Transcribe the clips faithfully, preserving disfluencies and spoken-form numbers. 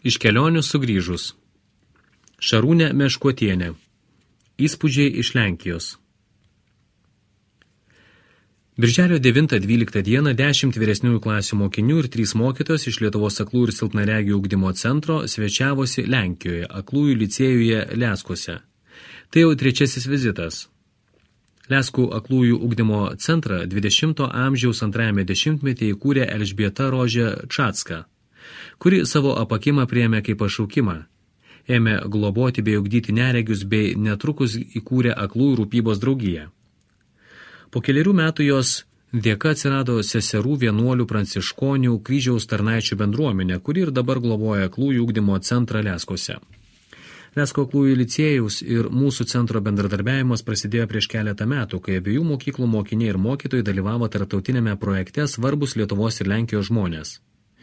Iš kelionių sugrįžus. Šarūnė Meškuotienė. Įspūdžiai iš Lenkijos. Birželio devintą dvyliktą dieną dešimt vyresniųjų klasių mokinių ir trys mokytojos iš Lietuvos aklųjų ir silpnaregių ugdymo centro svečiavosi Lenkijoje, aklųjų licėjuje Leskuose. Tai jau trečiasis vizitas. Leskų aklųjų ugdymo centrą dvidešimto amžiaus antrajame dešimtmetyje įkūrė Elžbieta Rožė Čatska, kuri savo apakimą priėmė kaip pašaukimą. Ėmė globoti bei ugdyti neregius bei netrukus įkūrė aklųjų rūpybos draugiją. Po keliarių metų jos dėka atsirado seserų vienuolių pranciškonių kryžiaus tarnaičių bendruomenė, kuri ir dabar globoja aklųjų ugdymo centrą Leskuose. Lesko aklųjų licėjaus ir mūsų centro bendradarbiavimas prasidėjo prieš keletą metų, kai abiejų mokyklų mokiniai ir mokytojai dalyvavo tarptautinėme projekte Svarbus Lietuvos ir Lenkijos žmonės.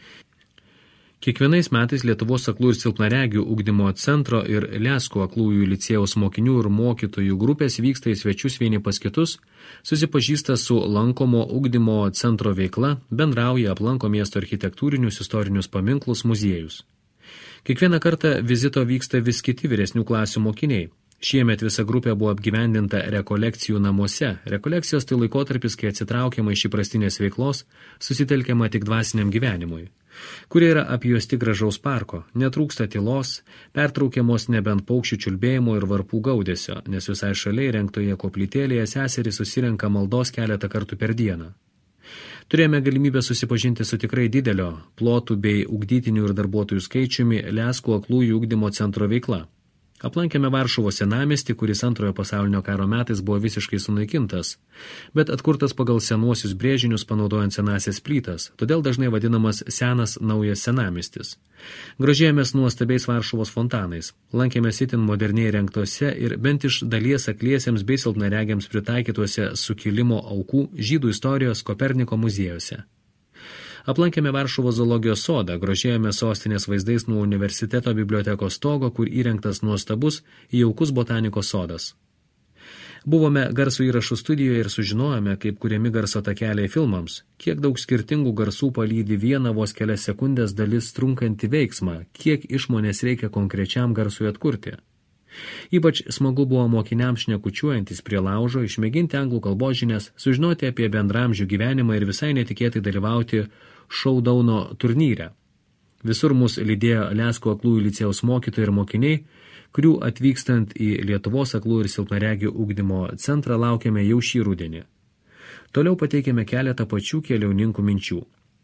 Kiekvienais metais Lietuvos aklųjų ir silpnaregių ugdymo centro ir Leskų aklųjų licėjaus mokinių ir mokytojų grupės vyksta į svečius vieni pas kitus, susipažįsta su lankomo ugdymo centro veikla, bendrauja, aplanko miesto architektūrinius istorinius paminklus, muziejus. Kiekvieną kartą vizito vyksta vis kiti vyresnių klasių mokiniai. Šiemet visa grupė buvo apgyvendinta rekolekcijų namuose. Rekolekcijos tai laikotarpis, kai atsitraukiama iš įprastinės veiklos, susitelkiama tik dvasiniam gyvenimui, kurie yra apjuosti gražaus parko, netrūksta tylos, pertraukiamos nebent paukščių čiulbėjimo ir varpų gaudesio, nes visai šalia įrengtoje koplytėlėje seserys susirenka maldos keletą kartų per dieną. Turėjome galimybę susipažinti su tikrai didelio plotų bei ugdytinių ir darbuotojų skaičiumi Leskų aklųjų ugdymo centro veikla. Aplankėme Varšuvos senamiestį, kuris antrojo pasaulinio karo metais buvo visiškai sunaikintas, bet atkurtas pagal senuosius brėžinius panaudojant senasias plytas, todėl dažnai vadinamas senas naujas senamiestis. Grožėjomės nuostabiais Varšuvos fontanais, lankėmės itin moderniai rengtose ir bent iš dalies akliesiems bei silpnaregiams pritaikytuose sukilimo aukų Žydų istorijos Koperniko muziejuose. Aplankėme Varšuvos zoologijos sodą, grožėjome sostinės vaizdais nuo universiteto bibliotekos stogo, kur įrengtas nuostabus, jaukus botanikos sodas. Buvome garso įrašų studijoje ir sužinojome, kaip kuriami garso takeliai filmams, kiek daug skirtingų garsų palydi vieną vos kelias sekundės dalis trunkantį veiksmą, kiek išmonės reikia konkrečiam garsui atkurti. Ypač smagu buvo mokiniams šnekučiuojantis prie laužo, išmėginti anglų kalbos žinias, sužinoti apie bendramžių gyvenimą ir visai netikėtai dalyvauti šaudauno turnyre. Visur mus lydėjo Leskų aklųjų licėjaus mokytojai ir mokiniai, kurių atvykstant į Lietuvos aklųjų ir silpnaregių ugdymo centrą laukiame jau šį rudenį. Toliau pateikėme keletą pačių keliauninkų minčių.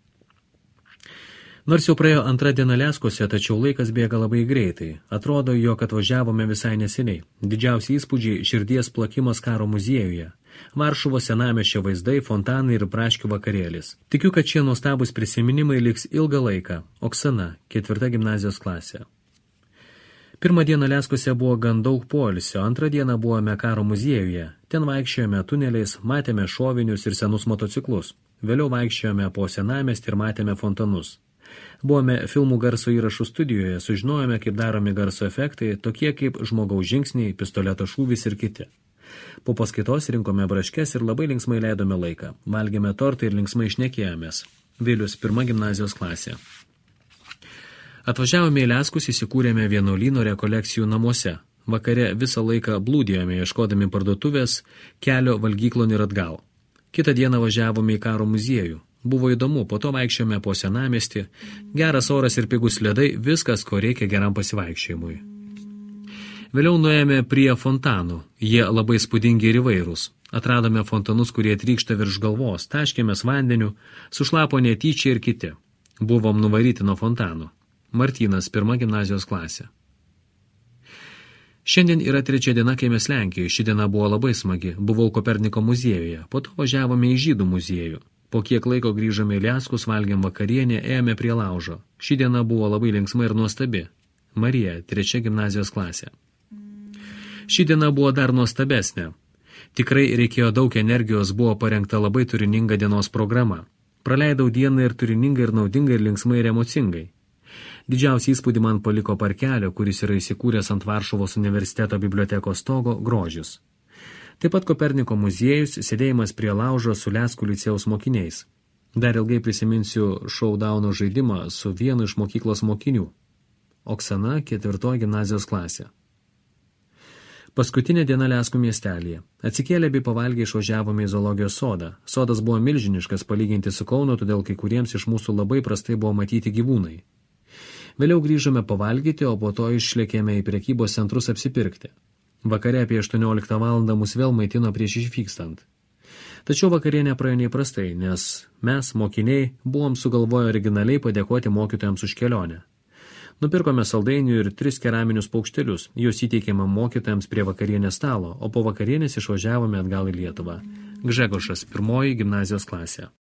Nors jau praėjo antra diena Leskuose, tačiau laikas bėga labai greitai. Atrodo, jog atvažiavome visai neseniai. Didžiausi įspūdžiai širdies plakimas karo muziejuje. Varšuvos senamiesčio vaizdai, fontanai ir braškių vakarėlis. Tikiu, kad šie nuostabūs prisiminimai liks ilgą laiką. Oksana, ketvirta gimnazijos klasė. Pirmą dieną Leskuose buvo gan daug poilsio, antrą dieną buvome karo muziejuje. Ten vaikščiojome tuneliais, matėme šovinius ir senus motociklus. Vėliau vaikščiojome po senamiestį ir matėme fontanus. Buvome filmų garso įrašų studijoje, sužinojome, kaip daromi garso efektai, tokie kaip žmogaus žingsniai, pistoleto šūvis ir kiti. Po paskaitos rinkome braškes ir labai linksmai leidome laiką. Valgėme tortą ir linksmai šnekėjomės. Vilius, pirma gimnazijos klasė. Atvažiavome į Leskus, įsikūrėme vienuolyno rekolekcijų namuose. Vakare visą laiką blūdėjome, ieškodami parduotuvės, kelio valgyklon ir atgal. Kitą dieną važiavome į karo muziejų. Buvo įdomu, po to vaikščiojome po senamiestį, geras oras ir pigus ledai, viskas, ko reikia geram pasivaikščiojimui. Vėliau nuėjome prie fontanų, jie labai spūdingi ir įvairūs. Atradome fontanus, kurie trykšta virš galvos, taškėmės vandeniu, sušlapo netyčia ir kiti. Buvom nuvaryti nuo fontanų. Martynas, pirma gimnazijos klasė. Šiandien yra trečia diena, kai mes Lenkijoje. Ši diena buvo labai smagi. Buvau Koperniko muziejuje, po to važiavome į Žydų muziejų. Po kiek laiko grįžome į Leskus, valgėm vakarienę, ėjome prie laužo. Ši diena buvo labai linksma ir nuostabi. Marija, trečia gimnazijos klasė. Ši diena buvo dar nuostabesnė. Tikrai reikėjo daug energijos, buvo parengta labai turininga dienos programa. Praleidau dieną ir turiningai, ir naudingai, ir linksmai, ir emocingai. Didžiausią įspūdį man paliko parkelio, kuris yra įsikūręs ant Varšuvos universiteto bibliotekos stogo, grožis. Taip pat Koperniko muziejus, sėdėjimas prie laužo su Leskų licėjaus mokiniais. Dar ilgai prisiminsiu šaudauno žaidimą su vienu iš mokyklos mokinių. Oksana, ketvirtoji gimnazijos klasė. Paskutinė diena Leskų miestelėje. Atsikėlę bei pavalgę išvažiavome į zoologijos sodą. Sodas buvo milžiniškas palyginti su Kaunu, todėl kai kuriems iš mūsų labai prastai buvo matyti gyvūnai. Vėliau grįžome pavalgyti, o po to išlėkėme į prekybos centrus apsipirkti. Vakare apie aštuonioliktą valandą mus vėl maitino prieš išvykstant. Tačiau vakarienė praėjo neįprastai, nes mes, mokiniai, buvom sugalvoję originaliai padėkoti mokytojams už kelionę. Nupirkome saldainių ir tris keraminius paukštelius, juos įteikėme mokytojams prie vakarienės stalo, o po vakarienės išvažiavome atgal į Lietuvą. Gžegožas, pirmoji gimnazijos klasė.